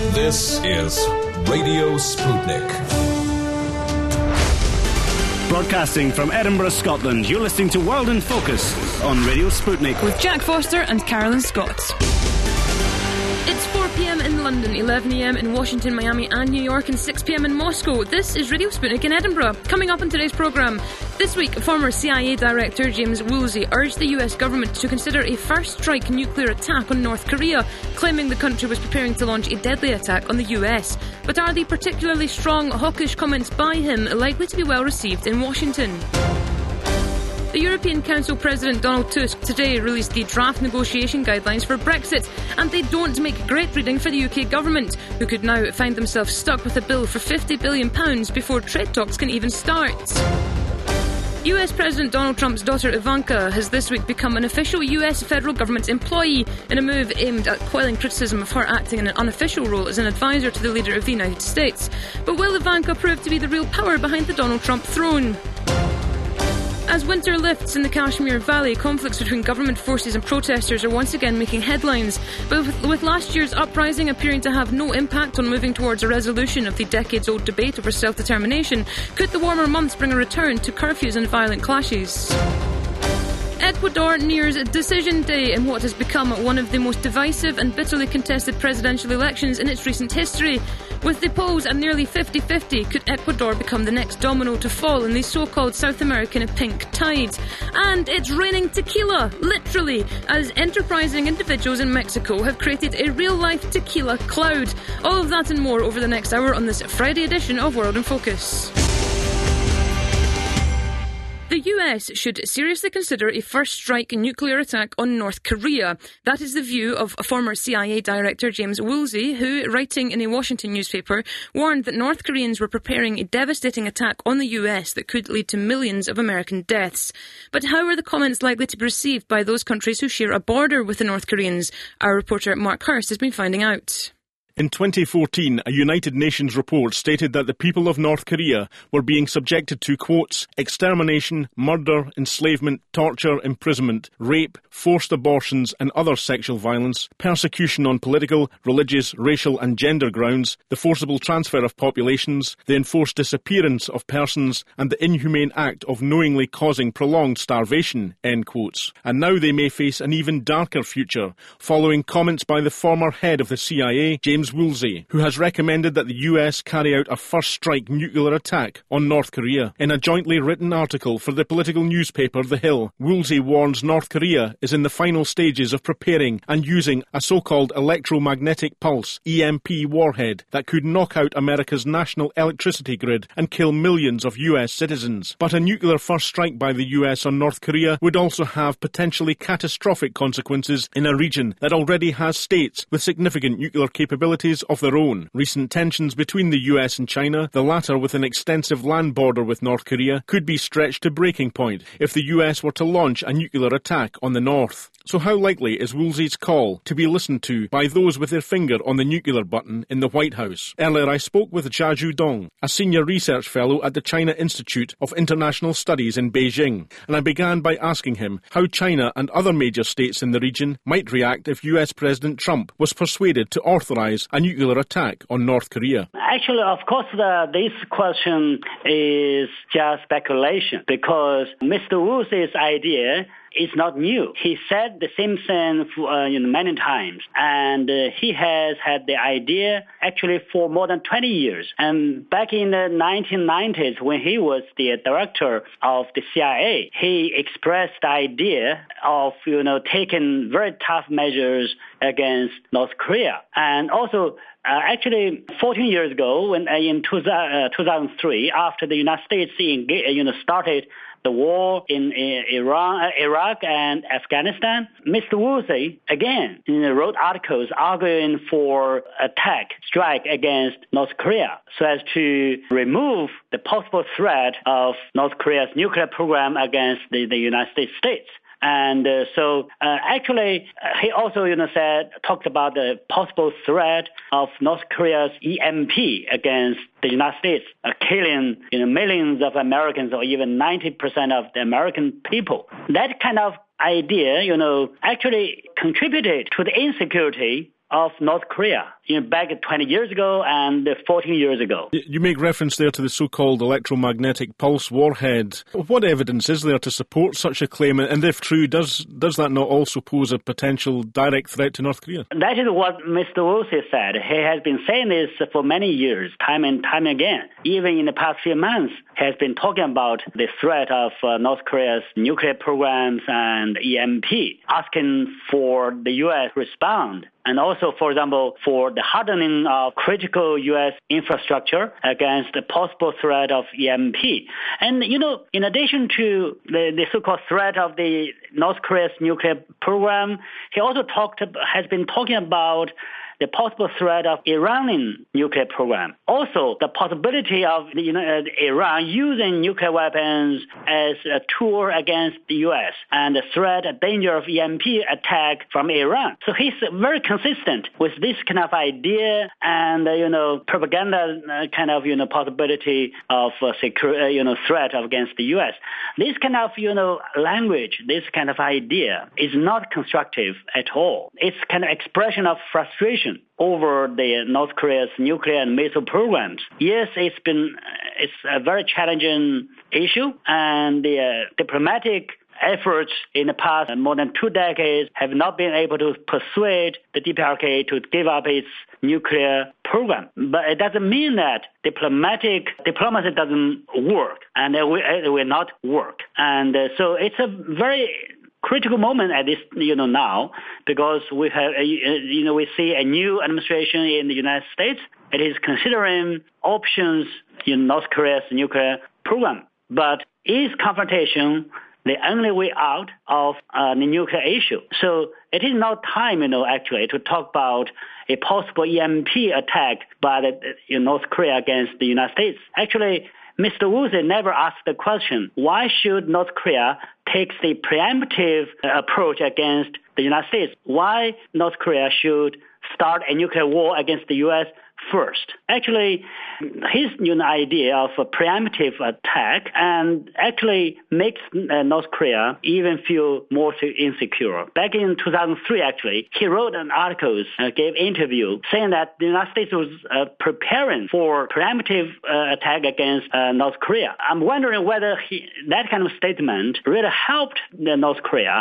This is Radio Sputnik. Broadcasting from Edinburgh, Scotland, you're listening to World in Focus on Radio Sputnik. With Jack Foster and Carolyn Scott. It's 4 p.m. in London, 11 a.m. in Washington, Miami and New York, and 6 p.m. in Moscow. This is Radio Sputnik in Edinburgh. Coming up in today's programme, this week, former CIA Director James Woolsey urged the US government to consider a first-strike nuclear attack on North Korea, claiming the country was preparing to launch a deadly attack on the US. But are the particularly strong, hawkish comments by him likely to be well received in Washington? The European Council President Donald Tusk today released the draft negotiation guidelines for Brexit, and they don't make great reading for the UK government, who could now find themselves stuck with a bill for £50 billion before trade talks can even start. US President Donald Trump's daughter Ivanka has this week become an official US federal government employee in a move aimed at quelling criticism of her acting in an unofficial role as an advisor to the leader of the United States. But will Ivanka prove to be the real power behind the Donald Trump throne? As winter lifts in the Kashmir Valley, conflicts between government forces and protesters are once again making headlines. But with last year's uprising appearing to have no impact on moving towards a resolution of the decades-old debate over self-determination, could the warmer months bring a return to curfews and violent clashes? Ecuador nears Decision Day in what has become one of the most divisive and bitterly contested presidential elections in its recent history. With the polls at nearly 50-50, could Ecuador become the next domino to fall in the so-called South American pink tide? And it's raining tequila, literally, as enterprising individuals in Mexico have created a real-life tequila cloud. All of that and more over the next hour on this Friday edition of World in Focus. The US should seriously consider a first-strike nuclear attack on North Korea. That is the view of former CIA Director James Woolsey, who, writing in a Washington newspaper, warned that North Koreans were preparing a devastating attack on the US that could lead to millions of American deaths. But how are the comments likely to be received by those countries who share a border with the North Koreans? Our reporter Mark Hurst has been finding out. In 2014, a United Nations report stated that the people of North Korea were being subjected to, quotes, extermination, murder, enslavement, torture, imprisonment, rape, forced abortions and other sexual violence, persecution on political, religious, racial and gender grounds, the forcible transfer of populations, the enforced disappearance of persons and the inhumane act of knowingly causing prolonged starvation, end quotes. And now they may face an even darker future, following comments by the former head of the CIA, James Woolsey, who has recommended that the US carry out a first-strike nuclear attack on North Korea. In a jointly written article for the political newspaper The Hill, Woolsey warns North Korea is in the final stages of preparing and using a so-called electromagnetic pulse, EMP warhead, that could knock out America's national electricity grid and kill millions of US citizens. But a nuclear first strike by the US on North Korea would also have potentially catastrophic consequences in a region that already has states with significant nuclear capabilities of their own. Recent tensions between the US and China, the latter with an extensive land border with North Korea, could be stretched to breaking point if the US were to launch a nuclear attack on the North. So how likely is Woolsey's call to be listened to by those with their finger on the nuclear button in the White House? Earlier I spoke with Jiazhu Dong, a senior research fellow at the China Institute of International Studies in Beijing, and I began by asking him how China and other major states in the region might react if US President Trump was persuaded to authorize a nuclear attack on North Korea. Actually, of course, this question is just speculation because Mr. Woolsey's idea is not new. He said the same thing many times, and he has had the idea actually for more than 20 years. And back in the 1990s, when he was the director of the CIA, he expressed the idea of taking very tough measures against North Korea, and also. Actually, 14 years ago, when in 2003, after the United States started the war in Iraq and Afghanistan, Mr. Woolsey again wrote articles arguing for strike against North Korea so as to remove the possible threat of North Korea's nuclear program against the United States. And actually, he also, talked about the possible threat of North Korea's EMP against the United States, killing, millions of Americans or even 90% of the American people. That kind of idea, actually contributed to the insecurity of North Korea, back 20 years ago and 14 years ago. You make reference there to the so-called electromagnetic pulse warhead. What evidence is there to support such a claim? And if true, does that not also pose a potential direct threat to North Korea? That is what Mr. Woolsey said. He has been saying this for many years, time and time again. Even in the past few months, he has been talking about the threat of North Korea's nuclear programs and EMP, asking for the U.S. to respond. And also, for example, for the hardening of critical U.S. infrastructure against the possible threat of EMP. And, in addition to the so-called threat of the North Korea's nuclear program, he also has been talking about the possible threat of Iranian nuclear program. Also, the possibility of Iran using nuclear weapons as a tool against the U.S. and the threat, a danger of EMP attack from Iran. So he's very consistent with this kind of idea and, propaganda kind of, possibility of threat against the U.S. This kind of, language, this kind of idea is not constructive at all. It's kind of expression of frustration over the North Korea's nuclear and missile programs. Yes, it's a very challenging issue, and the diplomatic efforts in the past more than 2 decades have not been able to persuade the DPRK to give up its nuclear program. But it doesn't mean that diplomacy doesn't work, and it will not work. And so it's a very critical moment at this, now, because we have, we see a new administration in the United States. It is considering options in North Korea's nuclear program. But is confrontation the only way out of the nuclear issue? So it is now time, actually, to talk about a possible EMP attack by the North Korea against the United States. Actually, Mr. Woolsey never asked the question, why should North Korea take the preemptive approach against the United States? Why North Korea should start a nuclear war against the U.S. first? Actually, his idea of a preemptive attack and actually makes North Korea even feel more insecure. Back in 2003, actually, he wrote an article, gave interview, saying that the United States was preparing for preemptive attack against North Korea. I'm wondering whether that kind of statement really helped North Korea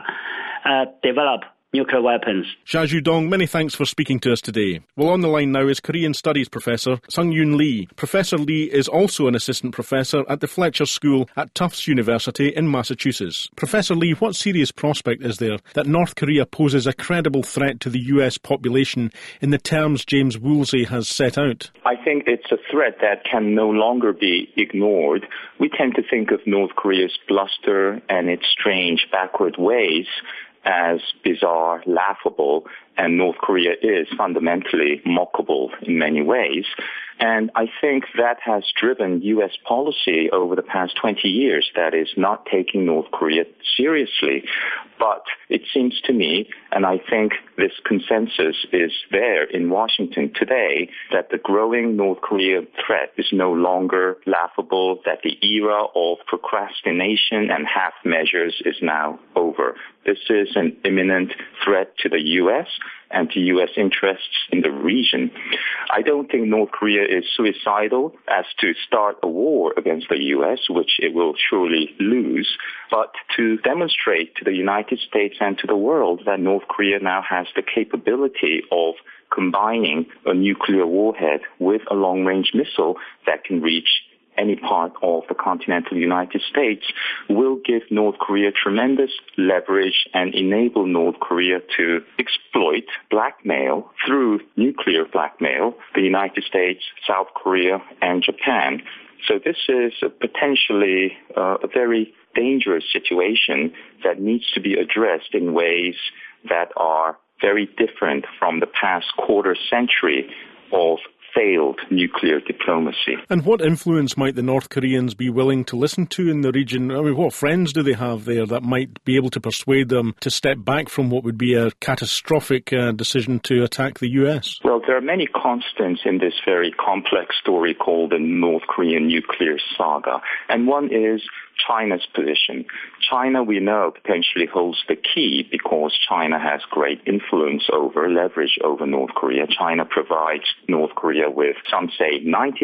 develop nuclear weapons. Sha Zhudong, many thanks for speaking to us today. Well, on the line now is Korean Studies Professor Sung-Yoon Lee. Professor Lee is also an assistant professor at the Fletcher School at Tufts University in Massachusetts. Professor Lee, what serious prospect is there that North Korea poses a credible threat to the US population in the terms James Woolsey has set out? I think it's a threat that can no longer be ignored. We tend to think of North Korea's bluster and its strange backward ways as bizarre, laughable, and North Korea is fundamentally mockable in many ways. And I think that has driven U.S. policy over the past 20 years, that is not taking North Korea seriously. But it seems to me, and I think this consensus is there in Washington today, that the growing North Korea threat is no longer laughable, that the era of procrastination and half measures is now over. This is an imminent threat to the U.S. and to U.S. interests in the region. I don't think North Korea is suicidal as to start a war against the U.S., which it will surely lose, but to demonstrate to the United States and to the world that North Korea now has the capability of combining a nuclear warhead with a long-range missile that can reach any part of the continental United States will give North Korea tremendous leverage and enable North Korea to exploit, blackmail, through nuclear blackmail, the United States, South Korea, and Japan. So this is potentially a very dangerous situation that needs to be addressed in ways that are very different from the past quarter century of failed nuclear diplomacy. And what influence might the North Koreans be willing to listen to in the region? I mean, what friends do they have there that might be able to persuade them to step back from what would be a catastrophic decision to attack the US? Well, there are many constants in this very complex story called the North Korean nuclear saga. And one is China's position. China, we know, potentially holds the key because China has great influence leverage over North Korea. China provides North Korea with, some say,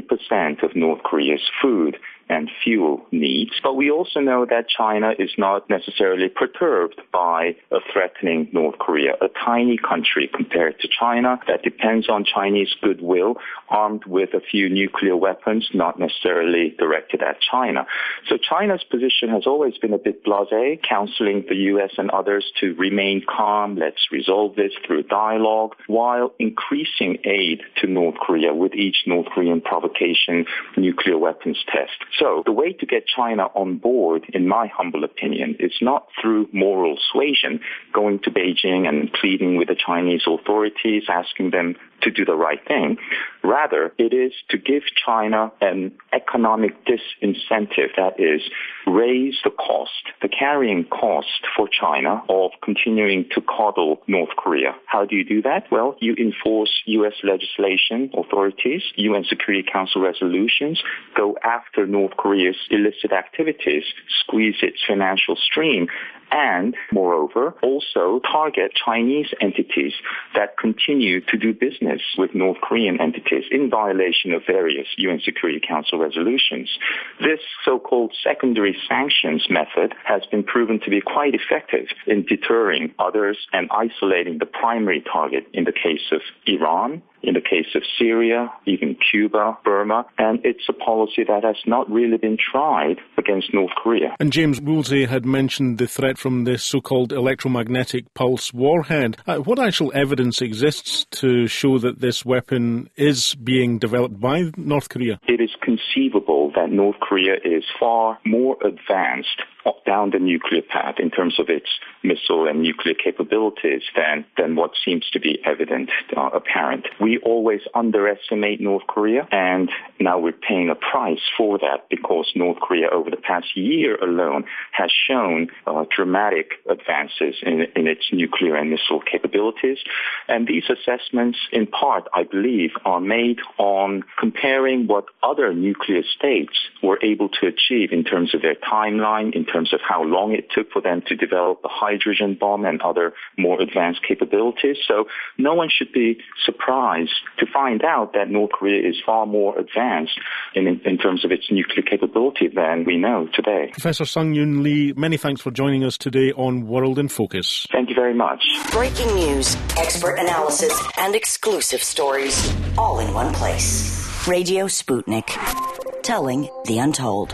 90% of North Korea's food and fuel needs. But we also know that China is not necessarily perturbed by a threatening North Korea, a tiny country compared to China that depends on Chinese goodwill, armed with a few nuclear weapons, not necessarily directed at China. So China's position has always been a bit blasé, counseling the U.S. and others to remain calm, let's resolve this through dialogue, while increasing aid to North Korea with each North Korean provocation nuclear weapons test. So the way to get China on board, in my humble opinion, is not through moral suasion, going to Beijing and pleading with the Chinese authorities, asking them to do the right thing. Rather, it is to give China an economic disincentive, that is, raise the cost, the carrying cost for China of continuing to coddle North Korea. How do you do that? Well, you enforce U.S. legislation, authorities, UN Security Council resolutions, go after North Korea's illicit activities, squeeze its financial stream, and, moreover, also target Chinese entities that continue to do business with North Korean entities in violation of various UN Security Council resolutions. This so-called secondary sanctions method has been proven to be quite effective in deterring others and isolating the primary target in the case of Iran, in the case of Syria, even Cuba, Burma, and it's a policy that has not really been tried against North Korea. And James Woolsey had mentioned the threat from this so-called electromagnetic pulse warhead. What actual evidence exists to show that this weapon is being developed by North Korea? It is conceivable that North Korea is far more advanced down the nuclear path in terms of its missile and nuclear capabilities than what seems to be apparent. We always underestimate North Korea, and now we're paying a price for that because North Korea over the past year alone has shown dramatic advances in its nuclear and missile capabilities. And these assessments, in part, I believe, are made on comparing what other nuclear states were able to achieve in terms of their timeline, in terms of how long it took for them to develop the hydrogen bomb and other more advanced capabilities. So no one should be surprised to find out that North Korea is far more advanced in terms of its nuclear capability than we know today. Professor Sung-Yoon Lee, many thanks for joining us today on World in Focus. Thank you very much. Breaking news, expert analysis, and exclusive stories, all in one place. Radio Sputnik, telling the untold.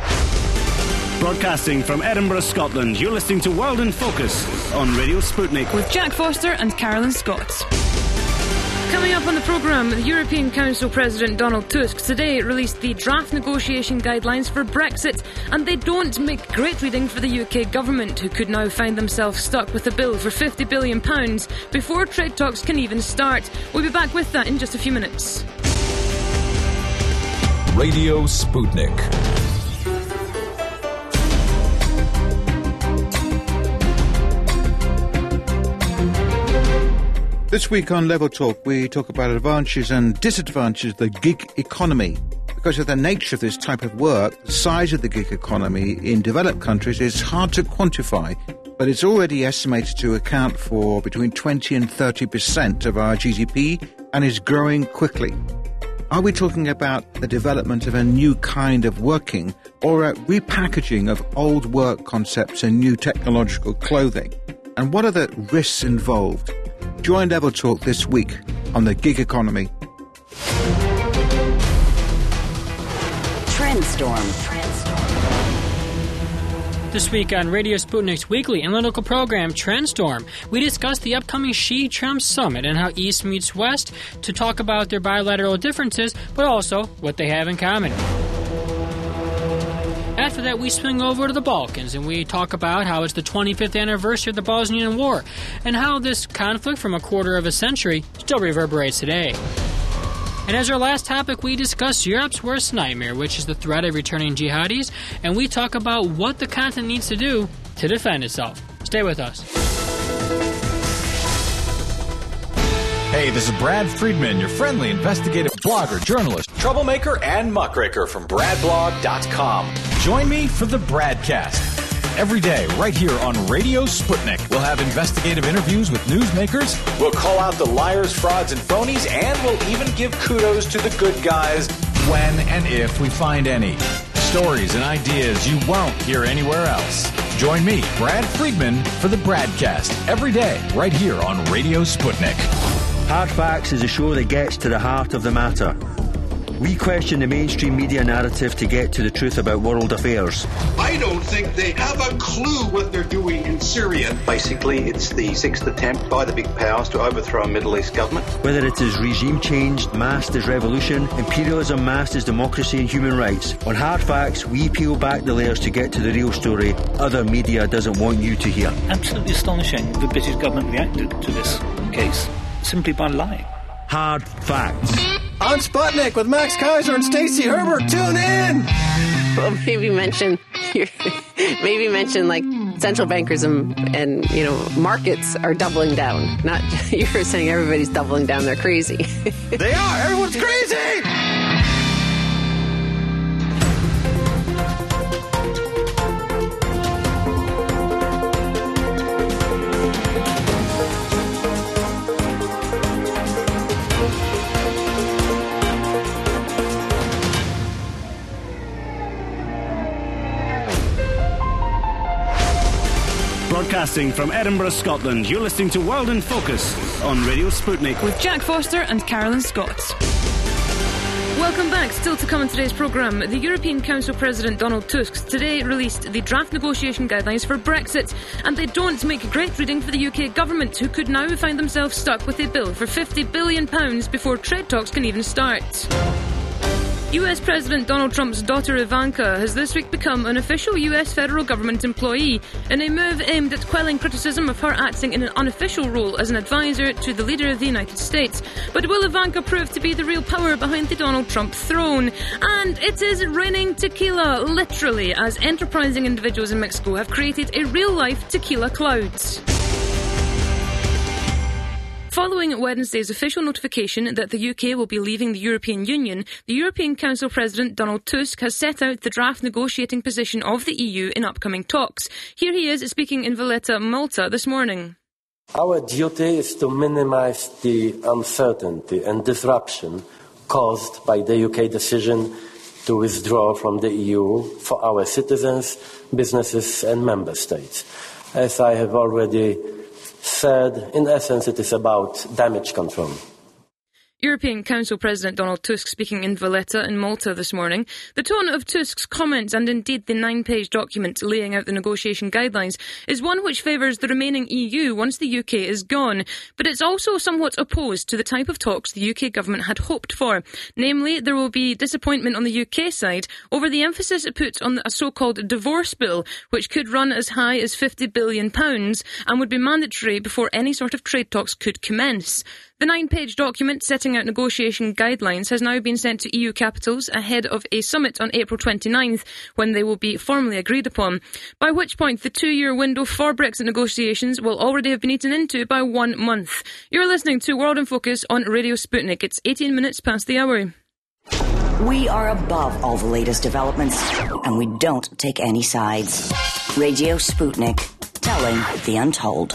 Broadcasting from Edinburgh, Scotland, you're listening to World in Focus on Radio Sputnik. With Jack Foster and Carolyn Scott. Coming up on the programme, the European Council President Donald Tusk today released the draft negotiation guidelines for Brexit, and they don't make great reading for the UK government, who could now find themselves stuck with a bill for £50 billion before trade talks can even start. We'll be back with that in just a few minutes. Radio Sputnik. This week on Level Talk, we talk about advantages and disadvantages of the gig economy. Because of the nature of this type of work, the size of the gig economy in developed countries is hard to quantify, but it's already estimated to account for between 20 and 30% of our GDP and is growing quickly. Are we talking about the development of a new kind of working or a repackaging of old work concepts in new technological clothing? And what are the risks involved? Join Level Talk this week on the gig economy. Trendstorm. This week on Radio Sputnik's weekly analytical program, Trendstorm, we discuss the upcoming Xi-Trump summit and how East meets West to talk about their bilateral differences, but also what they have in common. After that, we swing over to the Balkans and we talk about how it's the 25th anniversary of the Bosnian War and how this conflict from a quarter of a century still reverberates today. And as our last topic, we discuss Europe's worst nightmare, which is the threat of returning jihadis, and we talk about what the continent needs to do to defend itself. Stay with us. Hey, this is Brad Friedman, your friendly investigative blogger, journalist, troublemaker, and muckraker from BradBlog.com. Join me for the Bradcast. Every day, right here on Radio Sputnik, we'll have investigative interviews with newsmakers. We'll call out the liars, frauds, and phonies, and we'll even give kudos to the good guys when and if we find any. Stories and ideas you won't hear anywhere else. Join me, Brad Friedman, for the Bradcast every day, right here on Radio Sputnik. Hard Facts is a show that gets to the heart of the matter. We question the mainstream media narrative to get to the truth about world affairs. I don't think they have a clue what they're doing in Syria. Basically, it's the sixth attempt by the big powers to overthrow a Middle East government. Whether it is regime change masked as revolution, imperialism masked as democracy and human rights, on Hard Facts, we peel back the layers to get to the real story other media doesn't want you to hear. Absolutely astonishing the British government reacted to this case simply by lying. Hard Facts. On Sputnik with Max Kaiser and Stacey Herbert. Tune in. Well, maybe mention like central bankers and markets are doubling down. Not you're saying everybody's doubling down. They're crazy. They are. Everyone's crazy. Broadcasting from Edinburgh, Scotland, you're listening to World in Focus on Radio Sputnik. With Jack Foster and Carolyn Scott. Welcome back. Still to come in today's programme, the European Council President Donald Tusk today released the draft negotiation guidelines for Brexit, and they don't make great reading for the UK government, who could now find themselves stuck with a bill for £50 billion before trade talks can even start. US President Donald Trump's daughter Ivanka has this week become an official US federal government employee in a move aimed at quelling criticism of her acting in an unofficial role as an advisor to the leader of the United States. But will Ivanka prove to be the real power behind the Donald Trump throne? And it is raining tequila, literally, as enterprising individuals in Mexico have created a real-life tequila cloud. Following Wednesday's official notification that the UK will be leaving the European Union, the European Council President Donald Tusk has set out the draft negotiating position of the EU in upcoming talks. Here he is speaking in Valletta, Malta this morning. Our duty is to minimise the uncertainty and disruption caused by the UK decision to withdraw from the EU for our citizens, businesses and member states. As I have already said, in essence, it is about damage control. European Council President Donald Tusk speaking in Valletta in Malta this morning. The tone of Tusk's comments, and indeed the 9-page document laying out the negotiation guidelines, is one which favours the remaining EU once the UK is gone. But it's also somewhat opposed to the type of talks the UK government had hoped for. Namely, there will be disappointment on the UK side over the emphasis it puts on a so-called divorce bill, which could run as high as £50 billion and would be mandatory before any sort of trade talks could commence. The 9-page document setting out negotiation guidelines has now been sent to EU capitals ahead of a summit on April 29th, when they will be formally agreed upon, by which point the 2-year window for Brexit negotiations will already have been eaten into by 1 month. You're listening to World in Focus on Radio Sputnik. It's 18 minutes past the hour. We are above all the latest developments, and we don't take any sides. Radio Sputnik, telling the untold.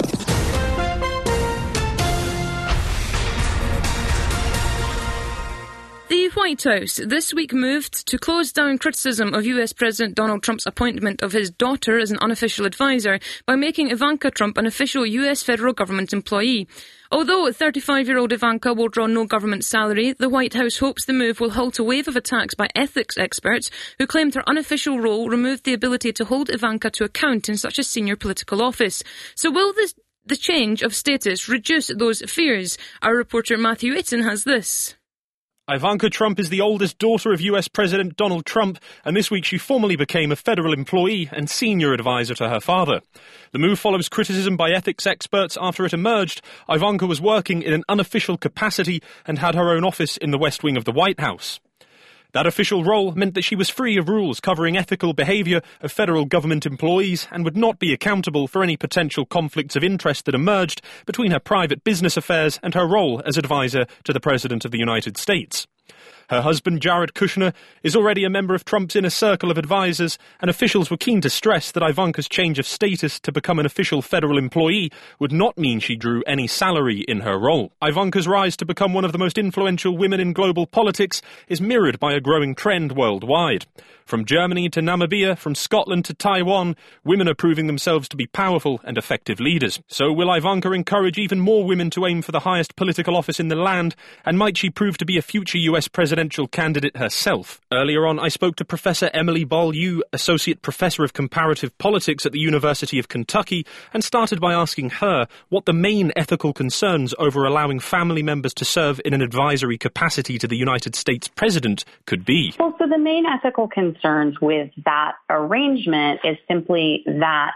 The White House this week moved to close down criticism of US President Donald Trump's appointment of his daughter as an unofficial advisor by making Ivanka Trump an official US federal government employee. Although 35-year-old Ivanka will draw no government salary, the White House hopes the move will halt a wave of attacks by ethics experts who claimed her unofficial role removed the ability to hold Ivanka to account in such a senior political office. So will the change of status reduce those fears? Our reporter Matthew Itton has this. Ivanka Trump is the oldest daughter of US President Donald Trump, and this week she formally became a federal employee and senior advisor to her father. The move follows criticism by ethics experts after it emerged Ivanka was working in an unofficial capacity and had her own office in the West Wing of the White House. That official role meant that she was free of rules covering ethical behaviour of federal government employees and would not be accountable for any potential conflicts of interest that emerged between her private business affairs and her role as advisor to the President of the United States. Her husband, Jared Kushner, is already a member of Trump's inner circle of advisors, and officials were keen to stress that Ivanka's change of status to become an official federal employee would not mean she drew any salary in her role. Ivanka's rise to become one of the most influential women in global politics is mirrored by a growing trend worldwide. From Germany to Namibia, from Scotland to Taiwan, women are proving themselves to be powerful and effective leaders. So will Ivanka encourage even more women to aim for the highest political office in the land, and might she prove to be a future US presidential candidate herself? Earlier on, I spoke to Professor Emily Beaulieu, Associate Professor of Comparative Politics at the University of Kentucky, and started by asking her what the main ethical concerns over allowing family members to serve in an advisory capacity to the United States president could be. Well, so the main ethical concerns with that arrangement is simply that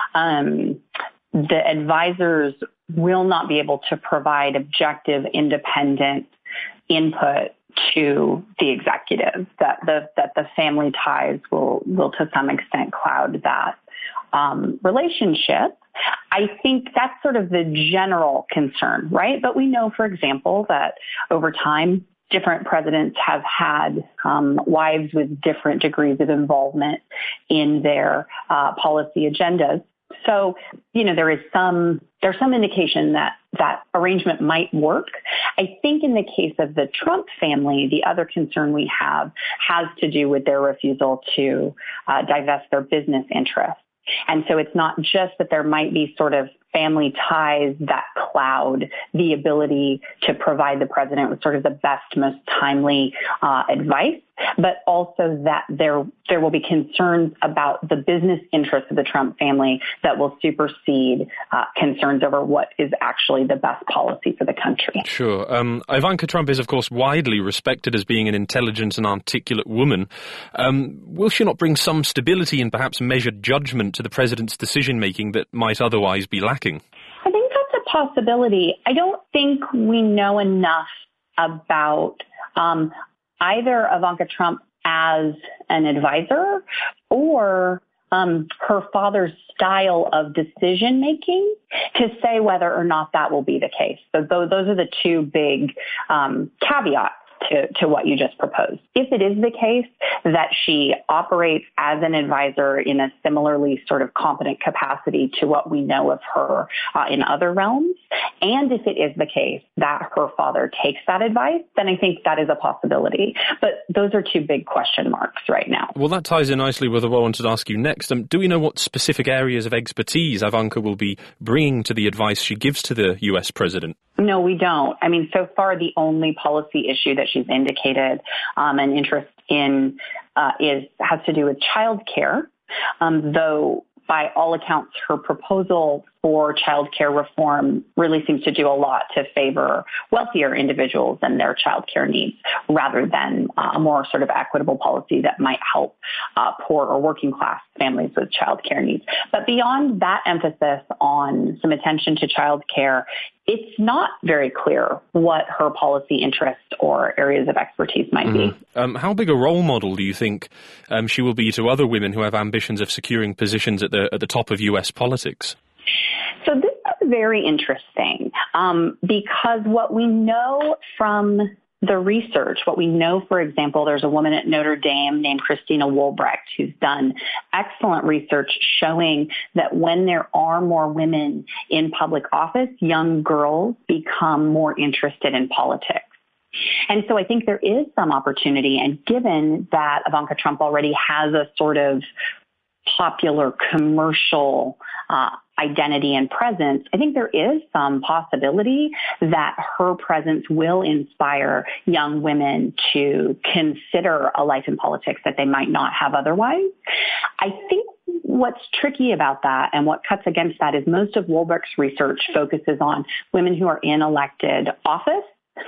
the advisors will not be able to provide objective, independent input to the executive, that the family ties will to some extent cloud that relationship. I think that's sort of the general concern, right? But we know, for example, that over time, different presidents have had wives with different degrees of involvement in their policy agendas. So, there's some indication that arrangement might work. I think in the case of the Trump family, the other concern we have has to do with their refusal to divest their business interests. And so it's not just that there might be sort of family ties that cloud the ability to provide the president with sort of the best, most timely advice, but also that there will be concerns about the business interests of the Trump family that will supersede concerns over what is actually the best policy for the country. Sure. Ivanka Trump is, of course, widely respected as being an intelligent and articulate woman. Will she not bring some stability and perhaps measured judgment to the president's decision-making that might otherwise be lacking? I think that's a possibility. I don't think we know enough about either Ivanka Trump as an advisor or her father's style of decision-making to say whether or not that will be the case. So those are the two big caveats to what you just proposed. If it is the case that she operates as an advisor in a similarly sort of competent capacity to what we know of her in other realms, and if it is the case that her father takes that advice, then I think that is a possibility. But those are two big question marks right now. Well, that ties in nicely with what I wanted to ask you next. Do we know what specific areas of expertise Ivanka will be bringing to the advice she gives to the US president? No, we don't. I mean, so far, the only policy issue that she's indicated an interest in has to do with child care, though by all accounts, her proposal for child care reform really seems to do a lot to favor wealthier individuals and their child care needs rather than a more sort of equitable policy that might help poor or working class families with child care needs. But beyond that emphasis on some attention to child care, it's not very clear what her policy interests or areas of expertise might be. How big a role model do you think she will be to other women who have ambitions of securing positions at the top of US politics? So this is very interesting because what we know from the research, what we know, for example, there's a woman at Notre Dame named Christina Woolbrecht who's done excellent research showing that when there are more women in public office, young girls become more interested in politics. And so I think there is some opportunity, and given that Ivanka Trump already has a sort of popular commercial identity and presence, I think there is some possibility that her presence will inspire young women to consider a life in politics that they might not have otherwise. I think what's tricky about that and what cuts against that is most of Woolbrecht's research focuses on women who are in elected office.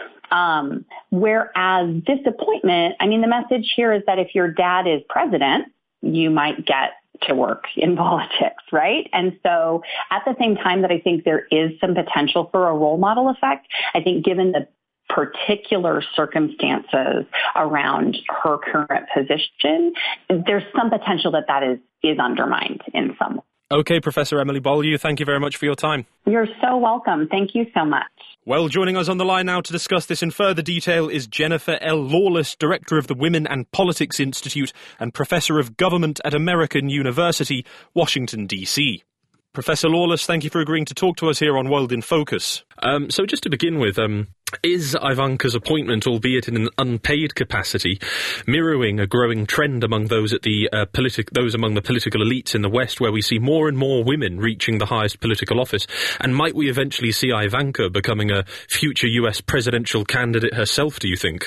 Whereas this appointment, I mean, the message here is that if your dad is president, you might get to work in politics, right? And so at the same time that I think there is some potential for a role model effect, I think given the particular circumstances around her current position, there's some potential that is undermined in some way. OK, Professor Emily Beaulieu, thank you very much for your time. You're so welcome. Thank you so much. Well, joining us on the line now to discuss this in further detail is Jennifer L. Lawless, Director of the Women and Politics Institute and Professor of Government at American University, Washington, D.C. Professor Lawless, thank you for agreeing to talk to us here on World in Focus. So just to begin with, is Ivanka's appointment, albeit in an unpaid capacity, mirroring a growing trend among those at the those among the political elites in the West, where we see more and more women reaching the highest political office? And might we eventually see Ivanka becoming a future US presidential candidate herself, do you think?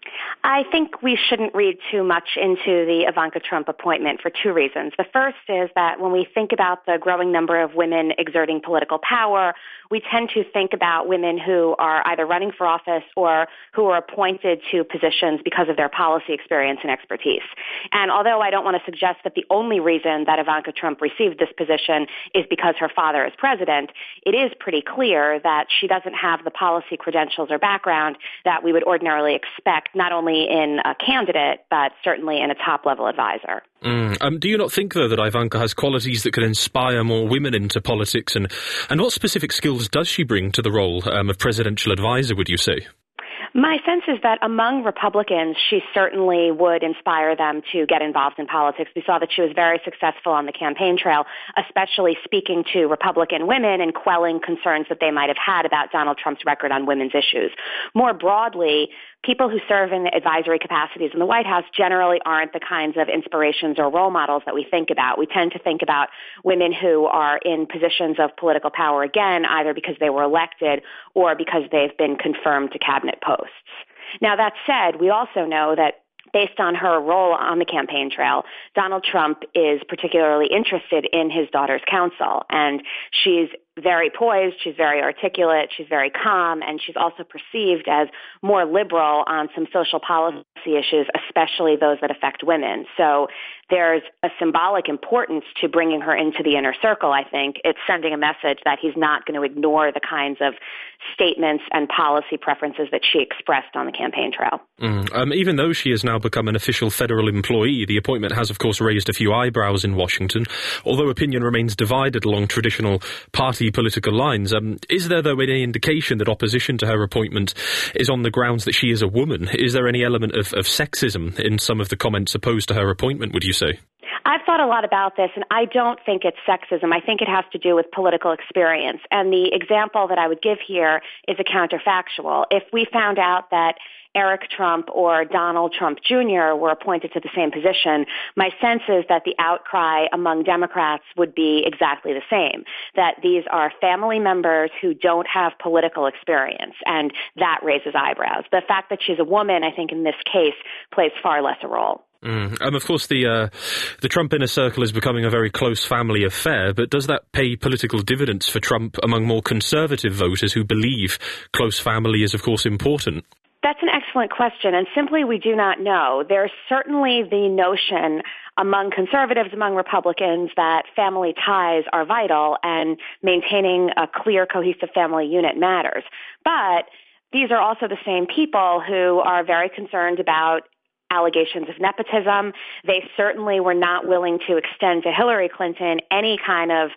I think we shouldn't read too much into the Ivanka Trump appointment for two reasons. The first is that when we think about the growing number of women exerting political power, we tend to think about women who are either running for office or who are appointed to positions because of their policy experience and expertise. And although I don't want to suggest that the only reason that Ivanka Trump received this position is because her father is president, it is pretty clear that she doesn't have the policy credentials or background that we would ordinarily expect, not only in a candidate, but certainly in a top-level advisor. Do you not think, though, that Ivanka has qualities that could inspire more women into politics? And what specific skills does she bring to the role of presidential advisor, would you say? My sense is that among Republicans, she certainly would inspire them to get involved in politics. We saw that she was very successful on the campaign trail, especially speaking to Republican women and quelling concerns that they might have had about Donald Trump's record on women's issues. More broadly, people who serve in advisory capacities in the White House generally aren't the kinds of inspirations or role models that we think about. We tend to think about women who are in positions of political power, again, either because they were elected or because they've been confirmed to cabinet posts. Now, that said, we also know that based on her role on the campaign trail, Donald Trump is particularly interested in his daughter's counsel, and she's very poised, she's very articulate, she's very calm, and she's also perceived as more liberal on some social policy issues, especially those that affect women. So there's a symbolic importance to bringing her into the inner circle, I think. It's sending a message that he's not going to ignore the kinds of statements and policy preferences that she expressed on the campaign trail. Even though she has now become an official federal employee, the appointment has, of course, raised a few eyebrows in Washington, although opinion remains divided along traditional party political lines. Is there, though, any indication that opposition to her appointment is on the grounds that she is a woman? Is there any element of sexism in some of the comments opposed to her appointment, would you say? I've thought a lot about this, and I don't think it's sexism. I think it has to do with political experience. And the example that I would give here is a counterfactual. If we found out that Eric Trump or Donald Trump Jr. were appointed to the same position, my sense is that the outcry among Democrats would be exactly the same, that these are family members who don't have political experience, and that raises eyebrows. The fact that she's a woman, I think in this case, plays far less a role. Of course, the Trump inner circle is becoming a very close family affair, but does that pay political dividends for Trump among more conservative voters who believe close family is, of course, important? That's an excellent question, and simply we do not know. There's certainly the notion among conservatives, among Republicans, that family ties are vital and maintaining a clear, cohesive family unit matters. But these are also the same people who are very concerned about allegations of nepotism. They certainly were not willing to extend to Hillary Clinton any kind of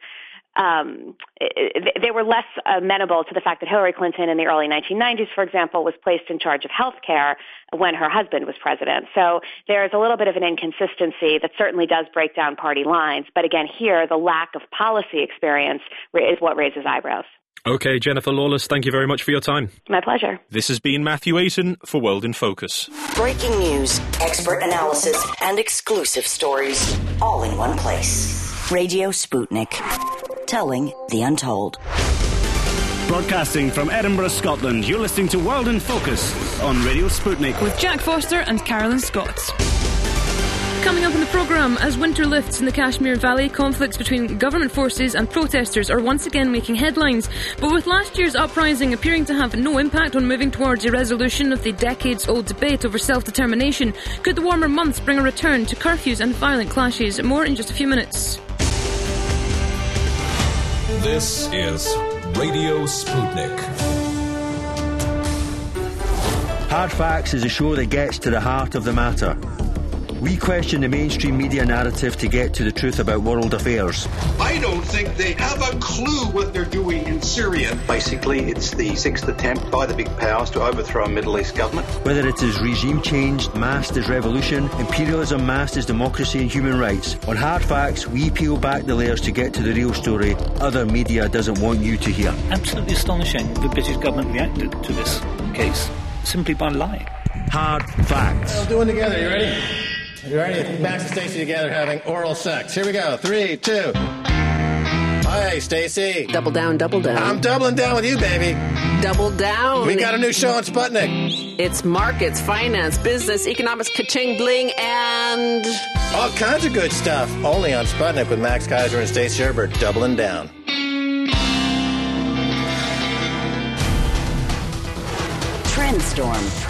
they were less amenable to the fact that Hillary Clinton in the early 1990s, for example, was placed in charge of health care when her husband was president. So there's a little bit of an inconsistency that certainly does break down party lines. But again, here, the lack of policy experience is what raises eyebrows. OK, Jennifer Lawless, thank you very much for your time. My pleasure. This has been Matthew Ayton for World in Focus. Breaking news, expert analysis, and exclusive stories, all in one place. Radio Sputnik, telling the untold. Broadcasting from Edinburgh, Scotland, you're listening to World in Focus on Radio Sputnik. With Jack Foster and Carolyn Scott. Coming up in the programme, as winter lifts in the Kashmir Valley, conflicts between government forces and protesters are once again making headlines. But with last year's uprising appearing to have no impact on moving towards a resolution of the decades-old debate over self-determination, could the warmer months bring a return to curfews and violent clashes? More in just a few minutes. This is Radio Sputnik. Hard Facts is a show that gets to the heart of the matter. we question the mainstream media narrative to get to the truth about world affairs. I don't think they have a clue what they're doing in Syria. Basically, it's the sixth attempt by the big powers to overthrow a Middle East government. Whether it is regime change masked as revolution, imperialism masked as democracy and human rights, on Hard Facts, we peel back the layers to get to the real story other media doesn't want you to hear. Absolutely astonishing the British government reacted to this case simply by lying. Hard Facts. We'll do it together. You ready? You ready? Max and Stacey together having oral sex. Here we go. 3, 2. Hi, Stacey. Double down, double down. I'm doubling down with you, baby. Double down. We got a new show on Sputnik. It's markets, finance, business, economics, ka-ching, bling, and all kinds of good stuff. Only on Sputnik with Max Kaiser and Stacey Herbert. Doubling down. Trendstorm.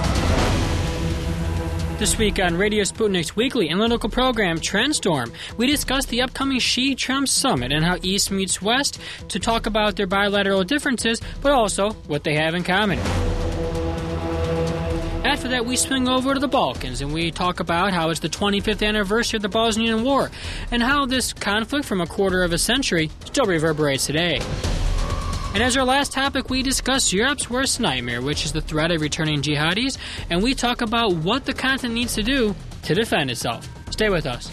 This week on Radio Sputnik's weekly analytical program, Trendstorm, we discuss the upcoming Xi-Trump summit and how East meets West to talk about their bilateral differences, but also what they have in common. After that, we swing over to the Balkans and we talk about how it's the 25th anniversary of the Bosnian War and how this conflict from a quarter of a century still reverberates today. And as our last topic, we discuss Europe's worst nightmare, which is the threat of returning jihadis, and we talk about what the continent needs to do to defend itself. Stay with us.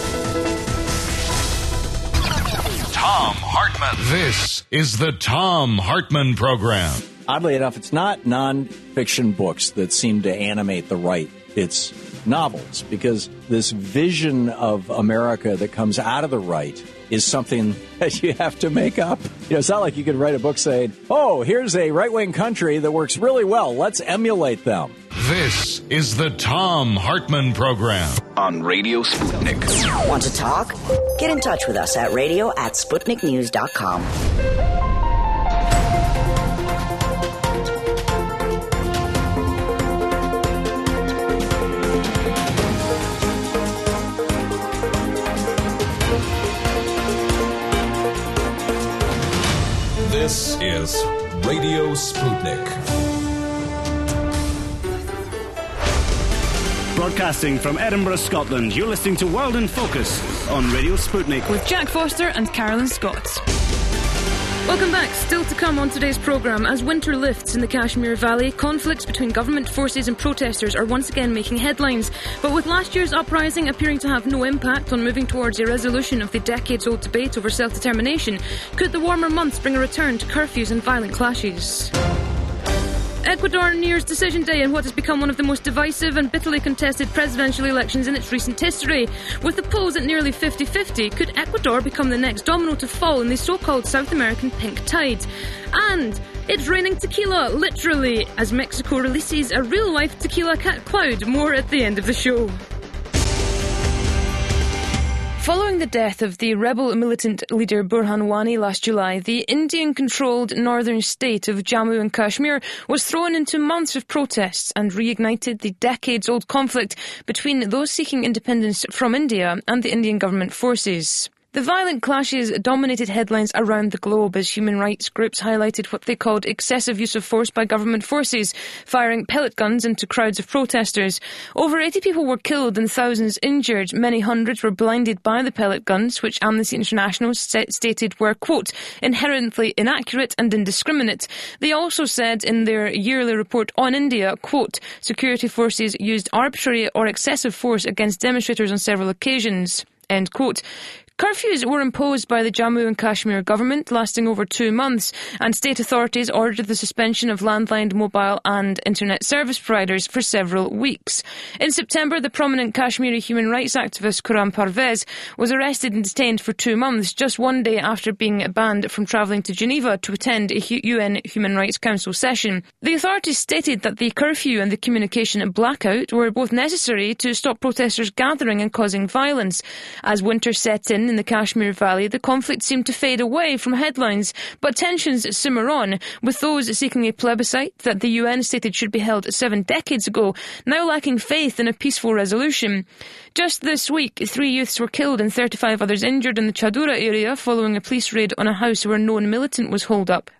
Thom Hartmann. This is the Thom Hartmann Program. Oddly enough, it's not non-fiction books that seem to animate the right. It's novels, because this vision of America that comes out of the right is something that you have to make up. You know, it's not like you could write a book saying, oh, here's a right-wing country that works really well. Let's emulate them. This is the Thom Hartmann Program on Radio Sputnik. Want to talk? Get in touch with us at radio@sputniknews.com. This is Radio Sputnik. Broadcasting from Edinburgh, Scotland, you're listening to World in Focus on Radio Sputnik. With Jack Foster and Carolyn Scott. Welcome back. Still to come on today's programme. As winter lifts in the Kashmir Valley, conflicts between government forces and protesters are once again making headlines. But with last year's uprising appearing to have no impact on moving towards a resolution of the decades-old debate over self-determination, could the warmer months bring a return to curfews and violent clashes? Ecuador nears decision day in what has become one of the most divisive and bitterly contested presidential elections in its recent history. With the polls at nearly 50-50, could Ecuador become the next domino to fall in the so-called South American pink tide? And it's raining tequila, literally, as Mexico releases a real-life tequila cat cloud. More at the end of the show. Following the death of the rebel militant leader Burhan Wani last July, the Indian-controlled northern state of Jammu and Kashmir was thrown into months of protests and reignited the decades-old conflict between those seeking independence from India and the Indian government forces. The violent clashes dominated headlines around the globe as human rights groups highlighted what they called excessive use of force by government forces, firing pellet guns into crowds of protesters. Over 80 people were killed and thousands injured. Many hundreds were blinded by the pellet guns, which Amnesty International stated were, quote, inherently inaccurate and indiscriminate. They also said in their yearly report on India, quote, security forces used arbitrary or excessive force against demonstrators on several occasions, end quote. Curfews were imposed by the Jammu and Kashmir government, lasting over 2 months, and state authorities ordered the suspension of landline, mobile and internet service providers for several weeks. In September, the prominent Kashmiri human rights activist Khurram Parvez was arrested and detained for 2 months, just one day after being banned from travelling to Geneva to attend a UN Human Rights Council session. The authorities stated that the curfew and the communication blackout were both necessary to stop protesters gathering and causing violence. As winter set in the Kashmir Valley, the conflict seemed to fade away from headlines, but tensions simmer on, with those seeking a plebiscite that the UN stated should be held 7 decades ago, now lacking faith in a peaceful resolution. Just this week, 3 youths were killed and 35 others injured in the Chadura area following a police raid on a house where a known militant was holed up.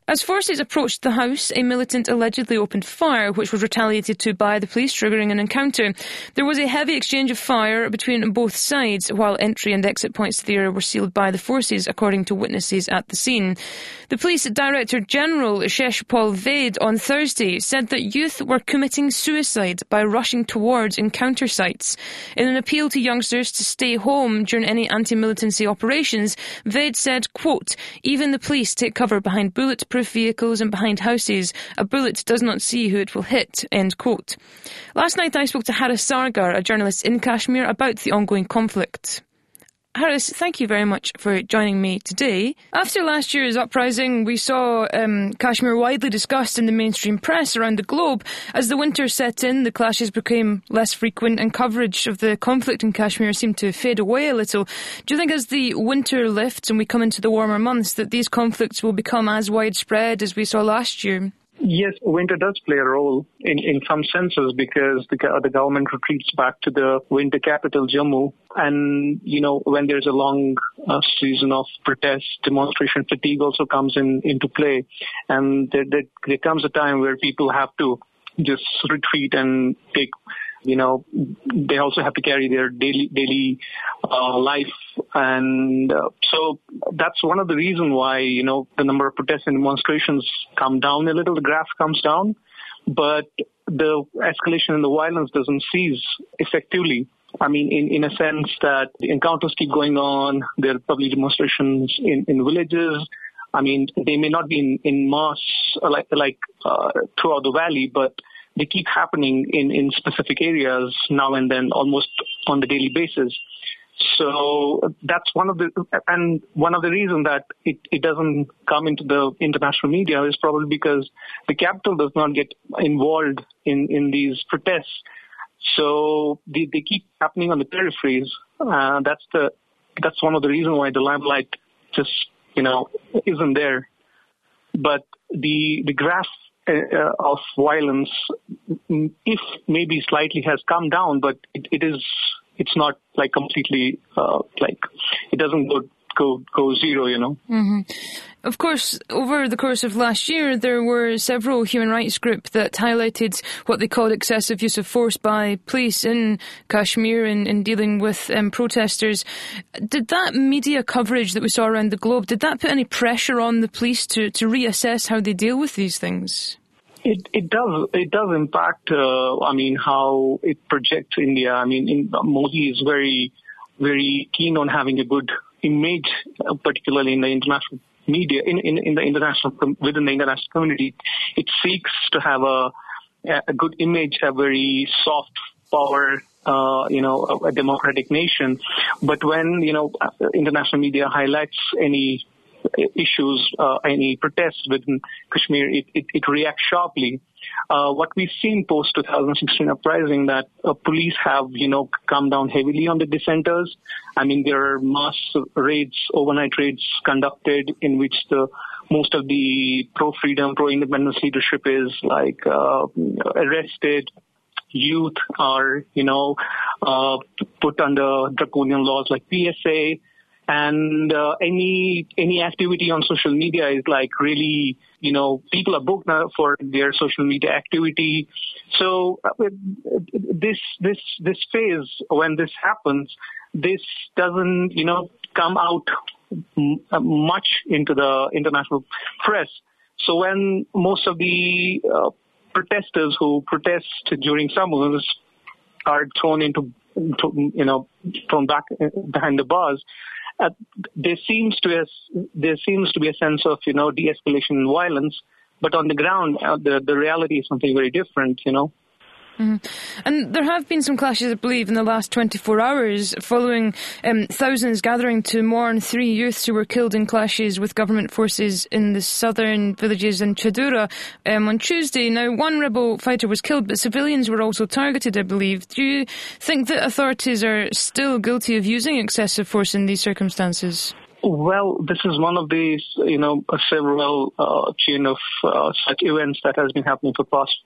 As forces approached the house, a militant allegedly opened fire, which was retaliated to by the police, triggering an encounter. There was a heavy exchange of fire between both sides, while entry and exit points to the area were sealed by the forces, according to witnesses at the scene. The Police Director General, Sheshpal Vaid, on Thursday said that youth were committing suicide by rushing towards encounter sites. In an appeal to youngsters to stay home during any anti-militancy operations, Vaid said, quote, "Even the police take cover behind bulletproof vehicles and behind houses. A bullet does not see who it will hit," end quote. Last night I spoke to Haris Sargar, a journalist in Kashmir, about the ongoing conflict. Haris, thank you very much for joining me today. After last year's uprising, we saw Kashmir widely discussed in the mainstream press around the globe. As the winter set in, the clashes became less frequent and coverage of the conflict in Kashmir seemed to fade away a little. Do you think as the winter lifts and we come into the warmer months that these conflicts will become as widespread as we saw last year? Yes, winter does play a role in some senses because the government retreats back to the winter capital, Jammu. And, when there's a long season of protest, demonstration fatigue also comes into play. And there comes a time where people have to just retreat and take, they also have to carry their daily life. And so that's one of the reasons why, the number of protests and demonstrations come down a little, the graph comes down, but the escalation in the violence doesn't cease effectively. I mean, in a sense that the encounters keep going on, there are public demonstrations in villages. I mean, they may not be in mass like throughout the valley, but they keep happening in specific areas now and then, almost on the daily basis. So that's one of the reasons that it doesn't come into the international media is probably because the capital does not get involved in these protests. So they keep happening on the peripheries. That's one of the reasons why the limelight just isn't there. But the graph of violence, if maybe slightly, has come down, but it's not like completely it doesn't go zero, Mm-hmm. Of course, over the course of last year, there were several human rights groups that highlighted what they called excessive use of force by police in Kashmir in dealing with protesters. Did that media coverage that we saw around the globe, did that put any pressure on the police to reassess how they deal with these things? It does impact, how it projects India. I mean, Modi is very, very keen on having a good image, particularly in the international media, within the international community. It seeks to have a good image, a very soft power, a democratic nation. But when, international media highlights any issues, any protests within Kashmir, it reacts sharply. What we've seen post 2016 uprising, that police have, come down heavily on the dissenters. I mean, there are mass raids, overnight raids conducted in which most of the pro-freedom, pro-independence leadership is arrested. Youth are, put under draconian laws like PSA. And any activity on social media is really, people are booked now for their social media activity. So this phase, when this happens, this doesn't, come out much into the international press. So when most of the protesters who protest during summers are thrown back behind the bars, there seems to be a sense of de-escalation and violence, but on the ground the reality is something very different. Mm-hmm. And there have been some clashes, I believe, in the last 24 hours following thousands gathering to mourn 3 youths who were killed in clashes with government forces in the southern villages in Chadura on Tuesday. Now, one rebel fighter was killed, but civilians were also targeted, I believe. Do you think that authorities are still guilty of using excessive force in these circumstances? Well, this is one of these, several chain of such events that has been happening for the past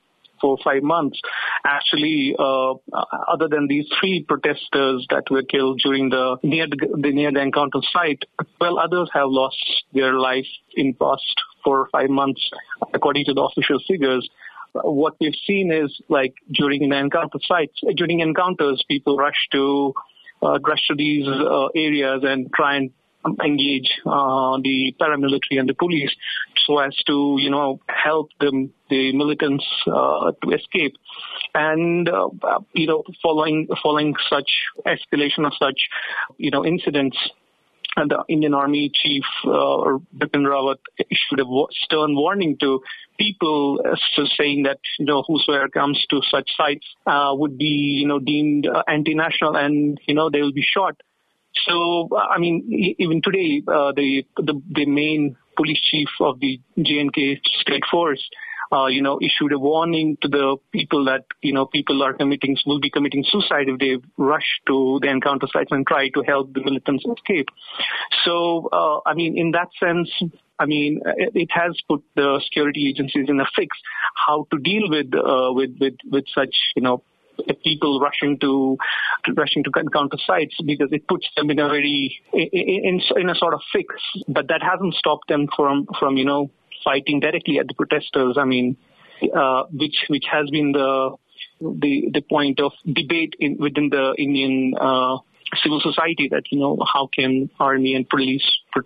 4 or 5 months. Actually, other than these 3 protesters that were killed during near the encounter site, 12 others have lost their life in past 4 or 5 months, according to the official figures. What we've seen is, like, during encounters, people rush to these areas and try and engage the paramilitary and the police so as to, help the militants to escape. And, following such escalation of such, incidents, and the Indian Army Chief Bipin Rawat issued a stern warning to people, saying that whosoever comes to such sites would be deemed anti-national, and they will be shot. So even today, the main police chief of the J&K State Force issued a warning to the people that, people will be committing suicide if they rush to the encounter sites and try to help the militants escape. So, in that sense, it has put the security agencies in a fix how to deal with such, people rushing to encounter sites, because it puts them in a in a sort of fix. But that hasn't stopped them from fighting directly at the protesters. Which has been the point of debate within the Indian civil society, that how can army and police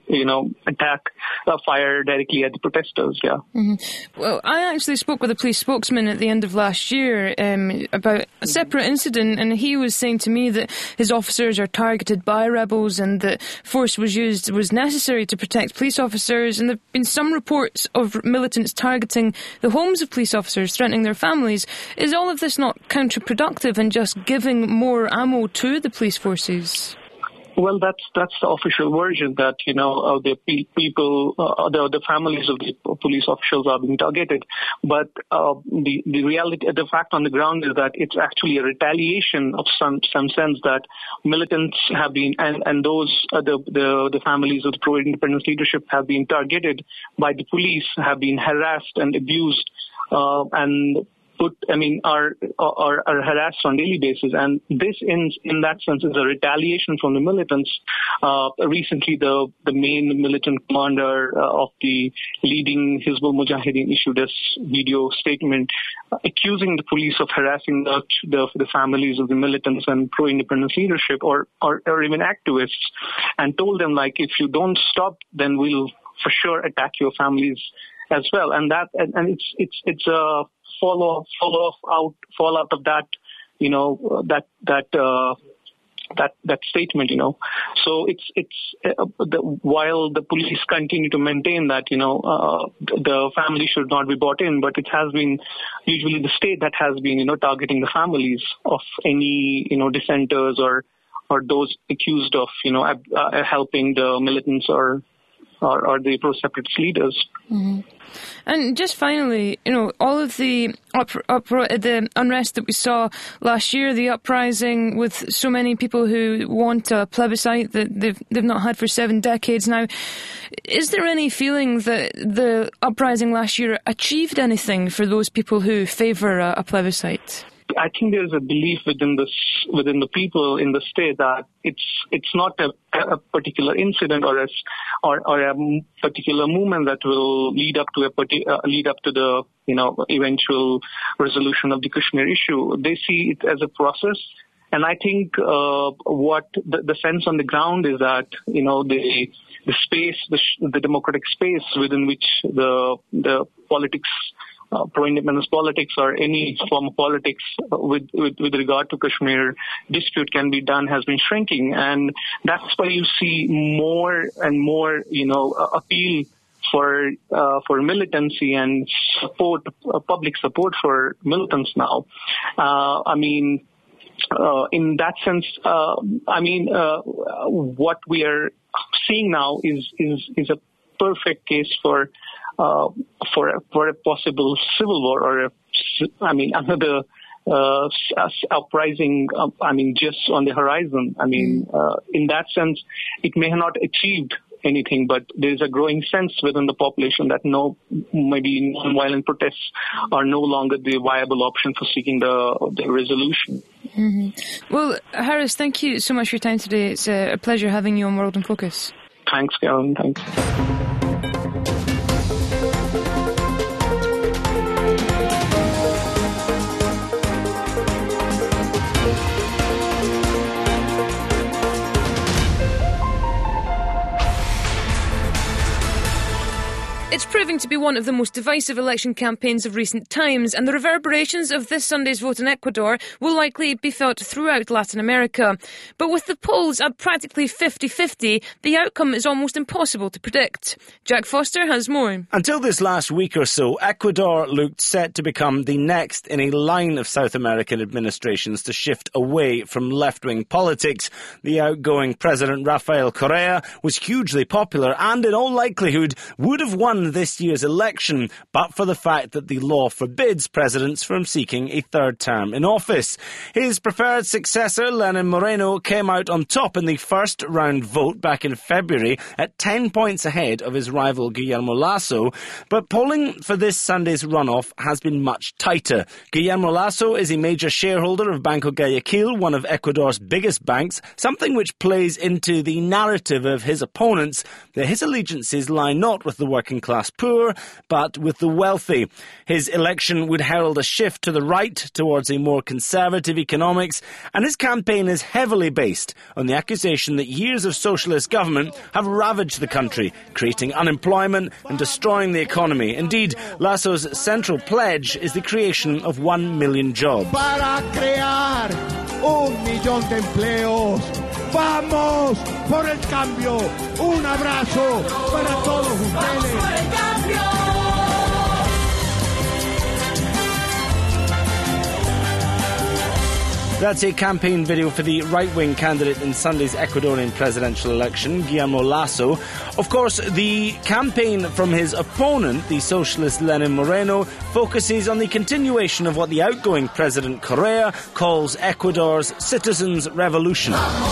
fire directly at the protesters. Yeah. Mm-hmm. Well, I actually spoke with a police spokesman at the end of last year about a separate incident, and he was saying to me that his officers are targeted by rebels and that force was necessary to protect police officers, and there have been some reports of militants targeting the homes of police officers, threatening their families. Is all of this not counterproductive and just giving more ammo to the police forces? Well, that's the official version, that the people, the families of the police officials are being targeted. But the reality, the fact on the ground is that it's actually a retaliation of some sense, that militants have been and those the families of the pro-independence leadership have been targeted by the police, have been harassed and abused, and are harassed on a daily basis. And this, in that sense, is a retaliation from the militants. Recently, the main militant commander of the leading Hizbul Mujahideen issued a video statement accusing the police of harassing the families of the militants and pro-independence leadership or even activists, and told them, like, if you don't stop, then we'll for sure attack your families as well. And it's a fallout of that, that statement, So while the police continue to maintain that, the family should not be brought in, but it has been usually the state that has been, targeting the families of any, dissenters or those accused of, helping the militants or the pro-separatist leaders. Mm-hmm. And just finally, all of the the unrest that we saw last year, the uprising with so many people who want a plebiscite that they've not had for 7 decades now, is there any feeling that the uprising last year achieved anything for those people who favour a plebiscite? I think there's a belief within the people in the state that it's not a particular incident or a particular movement that will lead up to the eventual resolution of the Kashmir issue. They see it as a process, and I think what the sense on the ground is that the space, the democratic space within which the politics, pro-independence politics or any form of politics with regard to Kashmir dispute can be done has been shrinking, and that's why you see more and more appeal for militancy and support, public support for militants now. In that sense, what we are seeing now is a perfect case for a possible civil war or another uprising. Just on the horizon. In that sense, it may not achieved anything, but there is a growing sense within the population that maybe non-violent protests are no longer the viable option for seeking the resolution. Mm-hmm. Well, Harris, thank you so much for your time today. It's a pleasure having you on World in Focus. Thanks, Karen. Thanks. It's proving to be one of the most divisive election campaigns of recent times, and the reverberations of this Sunday's vote in Ecuador will likely be felt throughout Latin America. But with the polls at practically 50-50, the outcome is almost impossible to predict. Jack Foster has more. Until this last week or so, Ecuador looked set to become the next in a line of South American administrations to shift away from left-wing politics. The outgoing President Rafael Correa was hugely popular and in all likelihood would have won this year's election, but for the fact that the law forbids presidents from seeking a third term in office. His preferred successor, Lenin Moreno, came out on top in the first round vote back in February at 10 points ahead of his rival Guillermo Lasso, but polling for this Sunday's runoff has been much tighter. Guillermo Lasso is a major shareholder of Banco Guayaquil, one of Ecuador's biggest banks, something which plays into the narrative of his opponents that his allegiances lie not with the working class poor, but with the wealthy. His election would herald a shift to the right towards a more conservative economics, and his campaign is heavily based on the accusation that years of socialist government have ravaged the country, creating unemployment and destroying the economy. Indeed, Lasso's central pledge is the creation of 1 million jobs. Para crear 1 millón de empleos. Vamos por el cambio. Un abrazo para todos ustedes. That's a campaign video for the right-wing candidate in Sunday's Ecuadorian presidential election, Guillermo Lasso. Of course, the campaign from his opponent, the socialist Lenin Moreno, focuses on the continuation of what the outgoing President Correa calls Ecuador's citizens' revolution.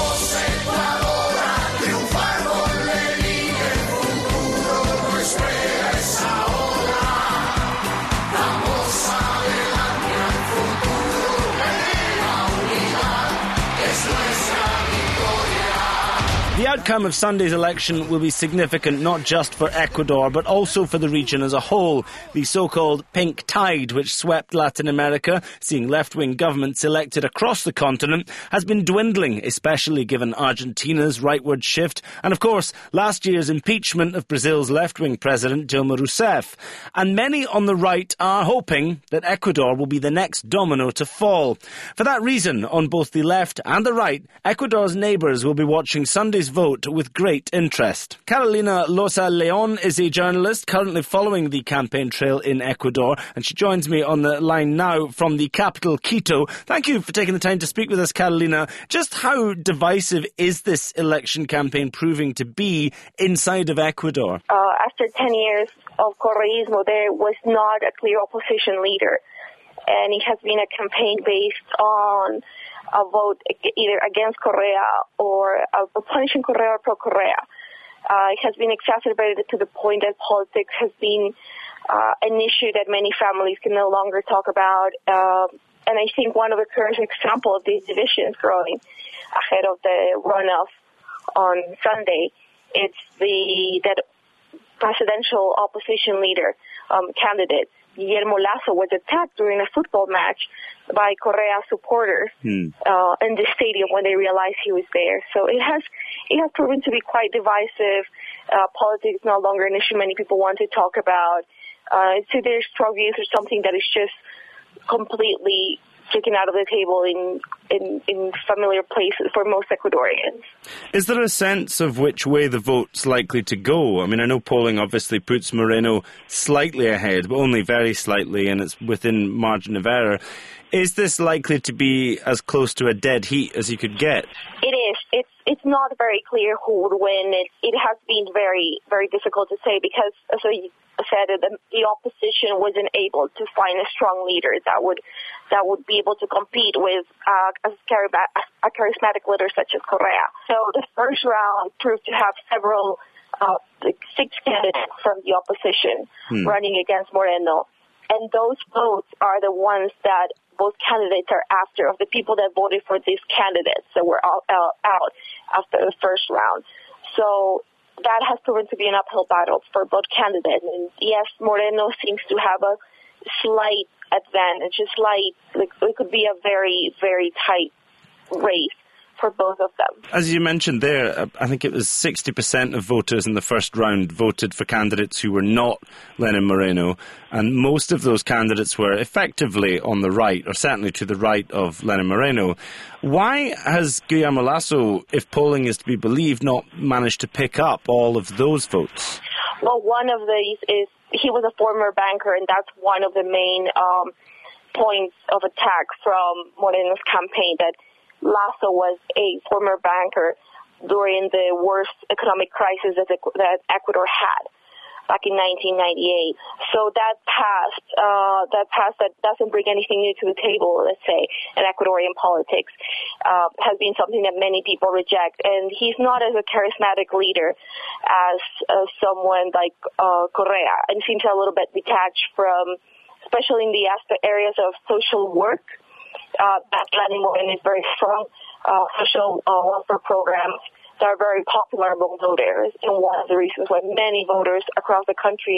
The outcome of Sunday's election will be significant not just for Ecuador, but also for the region as a whole. The so-called pink tide, which swept Latin America, seeing left-wing governments elected across the continent, has been dwindling, especially given Argentina's rightward shift, and of course, last year's impeachment of Brazil's left-wing president, Dilma Rousseff. And many on the right are hoping that Ecuador will be the next domino to fall. For that reason, on both the left and the right, Ecuador's neighbours will be watching Sunday's vote with great interest. Carolina Loza Leon is a journalist currently following the campaign trail in Ecuador, and she joins me on the line now from the capital, Quito. Thank you for taking the time to speak with us, Carolina. Just how divisive is this election campaign proving to be inside of Ecuador? After 10 years of Correísmo, there was not a clear opposition leader, and it has been a campaign based on a vote either against Correa or punishing Correa or pro-Correa. It has been exacerbated to the point that politics has been an issue that many families can no longer talk about. And I think one of the current examples of these divisions growing ahead of the runoff on Sunday, it's that presidential opposition leader candidate, Guillermo Lasso, was attacked during a football match by Correa supporters in the stadium when they realized he was there. So it has proven to be quite divisive. Politics is no longer an issue many people want to talk about. So there's strong views or something that is just completely taken out of the table in familiar places for most Ecuadorians. Is there a sense of which way the vote's likely to go? I mean, I know polling obviously puts Moreno slightly ahead, but only very slightly, and it's within margin of error. Is this likely to be as close to a dead heat as you could get? It is. It's not very clear who would win. It has been very, very difficult to say because, as you said, the opposition wasn't able to find a strong leader that would be able to compete with a charismatic leader such as Correa. So the first round proved to have several 6 candidates from the opposition running against Moreno. And those votes are the ones that both candidates are after, of the people that voted for these candidates that were out after the first round. So that has proven to be an uphill battle for both candidates. And yes, Moreno seems to have a slight advantage, it could be a very, very tight race for both of them. As you mentioned there, I think it was 60% of voters in the first round voted for candidates who were not Lenin Moreno, and most of those candidates were effectively on the right, or certainly to the right of Lenin Moreno. Why has Guillermo Lasso, if polling is to be believed, not managed to pick up all of those votes? Well, one of these is he was a former banker, and that's one of the main points of attack from Moreno's campaign, that Lasso was a former banker during the worst economic crisis that Ecuador had back in 1998. So that past that doesn't bring anything new to the table, let's say, in Ecuadorian politics, has been something that many people reject. And he's not as a charismatic leader as someone like Correa, and seems a little bit detached from, especially in the areas of social work. That Lenin Moreno is very strong social welfare programs that are very popular among voters, and one of the reasons why many voters across the country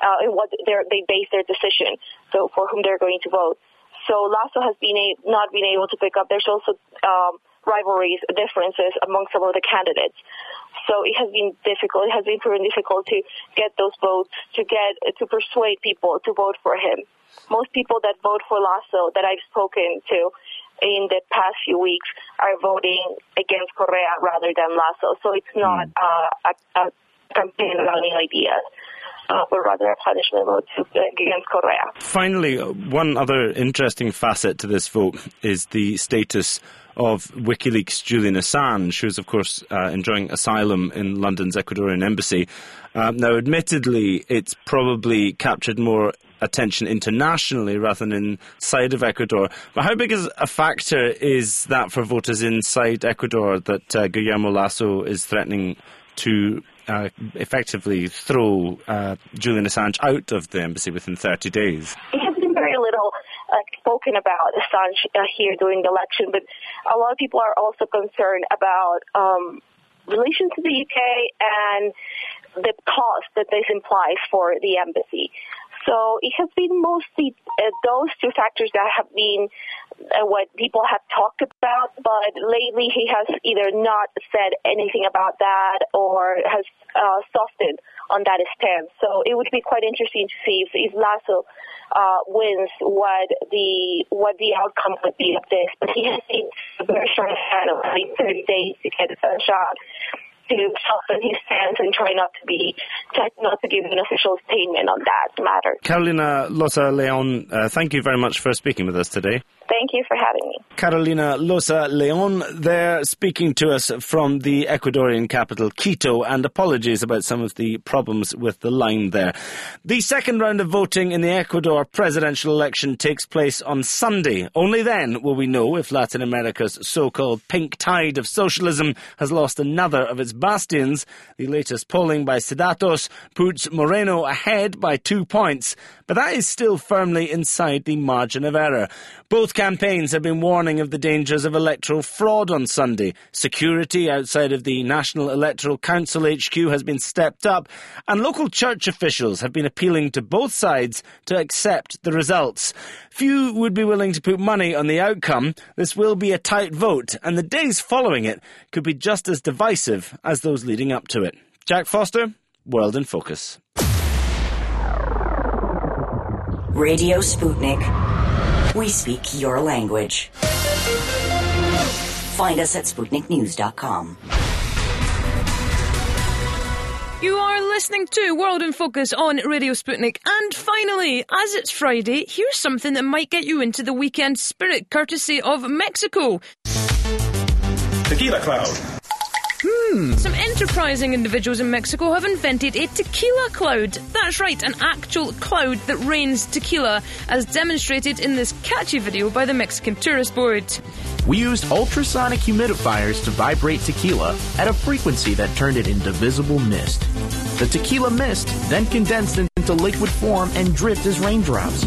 they base their decision for whom they're going to vote. So Lasso has not been able to pick up. There's also rivalries, differences among some of the candidates. So it has been difficult. It has been proven difficult to get those votes, to persuade people to vote for him. Most people that vote for Lasso that I've spoken to in the past few weeks are voting against Correa rather than Lasso. So it's not a campaign about any ideas, but rather a punishment vote against Correa. Finally, one other interesting facet to this vote is the status of WikiLeaks' Julian Assange, who's, of course, enjoying asylum in London's Ecuadorian embassy. Now, admittedly, it's probably captured more attention internationally rather than inside of Ecuador. But how big is a factor is that for voters inside Ecuador that Guillermo Lasso is threatening to effectively throw Julian Assange out of the embassy within 30 days? It has been very little spoken about Assange here during the election, but a lot of people are also concerned about relations to the UK and the cost that this implies for the embassy. So it has been mostly those two factors that have been what people have talked about, but lately he has either not said anything about that or has softened on that stance. So it would be quite interesting to see if Lasso wins what the outcome would be of this. But he has seen a very short span of 30 days to get a shot to soften his stance and try not to give an official statement on that matter. Carolina Losa Leon, thank you very much for speaking with us today. Thank you for having me. Carolina Losa Leon there, speaking to us from the Ecuadorian capital, Quito, and apologies about some of the problems with the line there. The second round of voting in the Ecuador presidential election takes place on Sunday. Only then will we know if Latin America's so-called pink tide of socialism has lost another of its bastions. The latest polling by Sedatos puts Moreno ahead by 2 points, but that is still firmly inside the margin of error. Both campaigns have been warning of the dangers of electoral fraud on Sunday. Security outside of the National Electoral Council HQ has been stepped up, and local church officials have been appealing to both sides to accept the results. Few would be willing to put money on the outcome. This will be a tight vote, and the days following it could be just as divisive as those leading up to it. Jack Foster, World in Focus. Radio Sputnik. We speak your language. Find us at SputnikNews.com. You are listening to World in Focus on Radio Sputnik. And finally, as it's Friday, here's something that might get you into the weekend spirit, courtesy of Mexico. Tequila Cloud. Some enterprising individuals in Mexico have invented a tequila cloud. That's right, an actual cloud that rains tequila, as demonstrated in this catchy video by the Mexican Tourist Board. We used ultrasonic humidifiers to vibrate tequila at a frequency that turned it into visible mist. The tequila mist then condensed into liquid form and dripped as raindrops,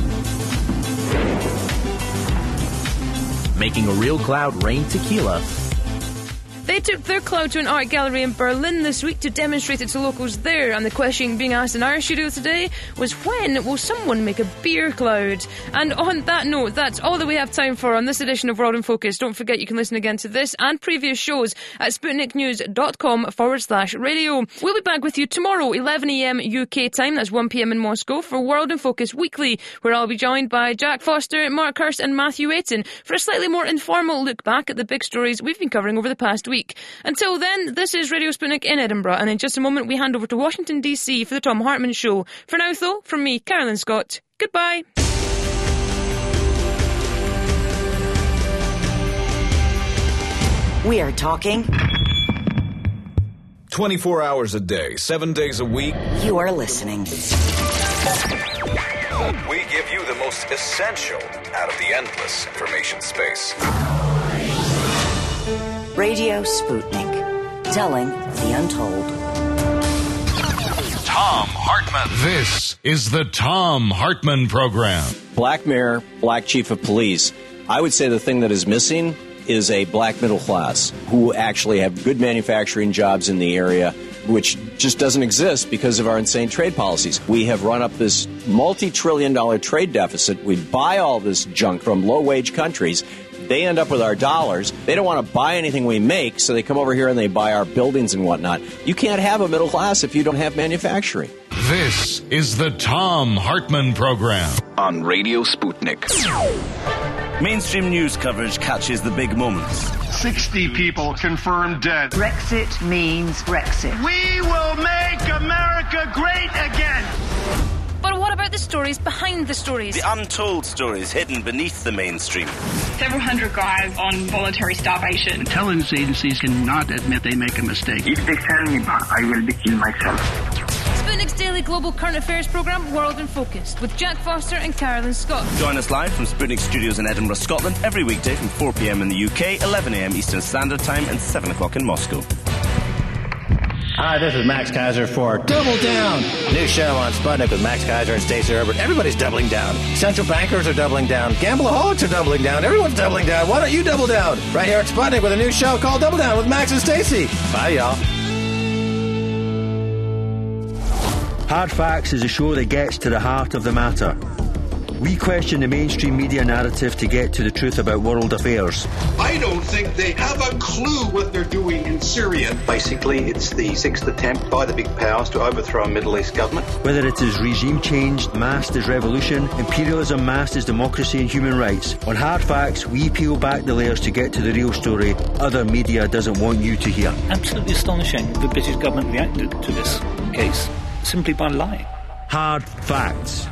making a real cloud rain tequila. They took their cloud to an art gallery in Berlin this week to demonstrate it to locals there, and the question being asked in our studio today was, when will someone make a beer cloud? And on that note, that's all that we have time for on this edition of World in Focus. Don't forget you can listen again to this and previous shows at sputniknews.com/radio. We'll be back with you tomorrow, 11 a.m. UK time, that's 1 p.m. in Moscow, for World in Focus Weekly, where I'll be joined by Jack Foster, Mark Hurst and Matthew Aiton for a slightly more informal look back at the big stories we've been covering over the past week. Until then, this is Radio Sputnik in Edinburgh, and in just a moment we hand over to Washington DC for the Tom Hartman Show. For now, though, from me, Carolyn Scott, goodbye. We are talking 24 hours a day, 7 days a week. You are listening. We give you the most essential out of the endless information space. Radio Sputnik, telling the untold. Tom Hartman. This is the Tom Hartman Program. Black mayor, black chief of police. I would say the thing that is missing is a black middle class who actually have good manufacturing jobs in the area, which just doesn't exist because of our insane trade policies. We have run up this multi-trillion-dollar trade deficit. We buy all this junk from low-wage countries. They end up with our dollars. They don't want to buy anything we make, so they come over here and they buy our buildings and whatnot. You can't have a middle class if you don't have manufacturing. This is the Tom Hartman Program on Radio Sputnik. Mainstream news coverage catches the big moments. 60 people confirmed dead. Brexit means Brexit. We will make America great again. But what about the stories behind the stories? The untold stories hidden beneath the mainstream. Several hundred guys on voluntary starvation. Intelligence agencies cannot admit they make a mistake. If they tell me back, I will kill myself. Sputnik's daily global current affairs programme, World in Focus, with Jack Foster and Carolyn Scott. Join us live from Sputnik Studios in Edinburgh, Scotland, every weekday from 4 p.m. in the UK, 11 a.m. Eastern Standard Time, and 7 o'clock in Moscow. Hi, this is Max Kaiser for Double Down. New show on Sputnik with Max Kaiser and Stacey Herbert. Everybody's doubling down. Central bankers are doubling down. Gambleaholics are doubling down. Everyone's doubling down. Why don't you double down? Right here at Sputnik with a new show called Double Down with Max and Stacey. Bye, y'all. Hard Facts is a show that gets to the heart of the matter. We question the mainstream media narrative to get to the truth about world affairs. I don't think they have a clue what they're doing in Syria. Basically, it's the sixth attempt by the big powers to overthrow a Middle East government. Whether it is regime change masked as revolution, imperialism masked as democracy and human rights. On Hard Facts, we peel back the layers to get to the real story other media doesn't want you to hear. Absolutely astonishing the British government reacted to this case simply by lying. Hard Facts.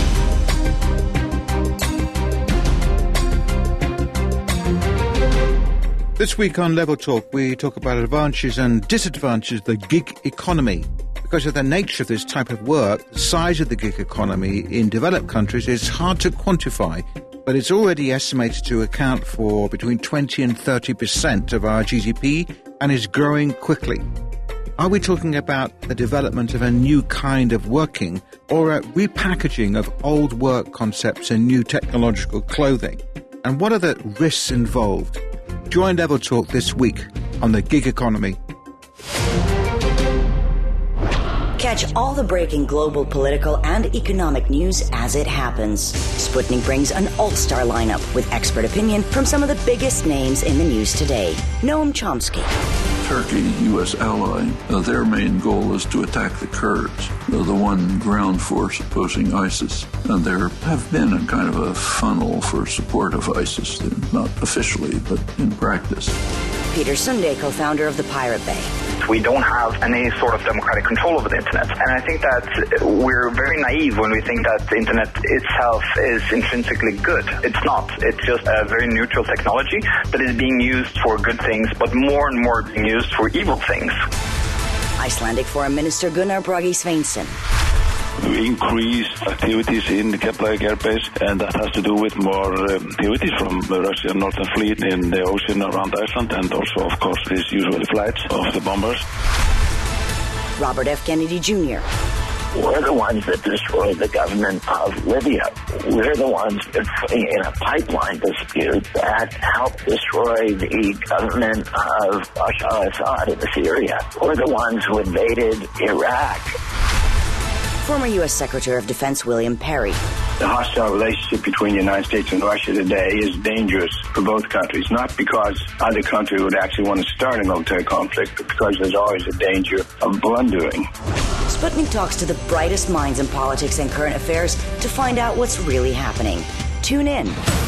This week on Level Talk, we talk about advantages and disadvantages of the gig economy. Because of the nature of this type of work, the size of the gig economy in developed countries is hard to quantify, but it's already estimated to account for between 20 and 30% of our GDP and is growing quickly. Are we talking about the development of a new kind of working or a repackaging of old work concepts in new technological clothing? And what are the risks involved? Join Level Talk this week on the gig economy. Catch all the breaking global political and economic news as it happens. Sputnik brings an all-star lineup with expert opinion from some of the biggest names in the news today. Noam Chomsky. Turkey, U.S. ally, their main goal is to attack the Kurds, the one ground force opposing ISIS. And there have been a kind of a funnel for support of ISIS, not officially, but in practice. Peter Sunde, co-founder of the Pirate Bay. We don't have any sort of democratic control over the internet. And I think that we're very naive when we think that the internet itself is intrinsically good. It's not. It's just a very neutral technology that is being used for good things, but more and more being used for evil things. Icelandic Foreign Minister Gunnar Bragi Sveinsson. Increased activities in the Keflavik airbase, and that has to do with more activities from the Russian Northern Fleet in the ocean around Iceland, and also, of course, these usual flights of the bombers. Robert F. Kennedy Jr. We're the ones that destroyed the government of Libya. We're the ones that, in a pipeline dispute, that helped destroy the government of Bashar al-Assad in Syria. We're the ones who invaded Iraq. Former U.S. Secretary of Defense William Perry. The hostile relationship between the United States and Russia today is dangerous for both countries, not because either country would actually want to start a military conflict, but because there's always a danger of blundering. Sputnik talks to the brightest minds in politics and current affairs to find out what's really happening. Tune in.